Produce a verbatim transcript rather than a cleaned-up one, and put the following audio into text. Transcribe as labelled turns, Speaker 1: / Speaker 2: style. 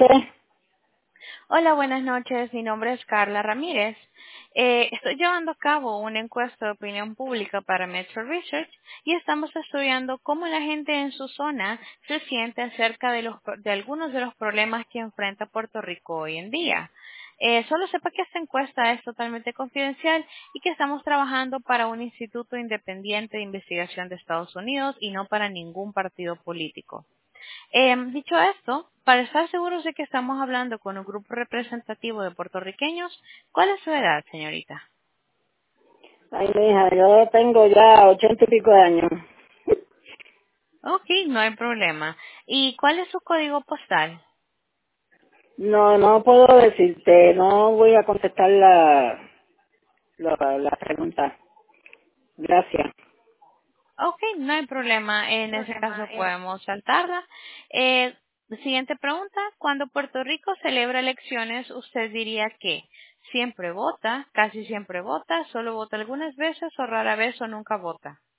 Speaker 1: noches.
Speaker 2: Hola, buenas noches. Mi nombre es Carla Ramírez. Eh, estoy llevando a cabo una encuesta de opinión pública para Metro Research y estamos estudiando cómo la gente en su zona se siente acerca de, los, de algunos de los problemas que enfrenta Puerto Rico hoy en día. Eh, solo sepa que esta encuesta es totalmente confidencial y que estamos trabajando para un instituto independiente de investigación de Estados Unidos y no para ningún partido político. Eh, dicho esto, para estar seguros de que estamos hablando con un grupo representativo de puertorriqueños, ¿cuál es su edad, señorita?
Speaker 1: Ay, mi hija, yo tengo ya ochenta y pico de años.
Speaker 2: Ok, no hay problema. ¿Y cuál es su código postal?
Speaker 1: No, no puedo decirte, no voy a contestar la, la, la pregunta. Gracias.
Speaker 2: Ok, no hay problema. En ese caso podemos saltarla. Eh, siguiente pregunta. Cuando Puerto Rico celebra elecciones, ¿usted diría que siempre vota, casi siempre vota, solo vota algunas veces o rara vez o nunca vota?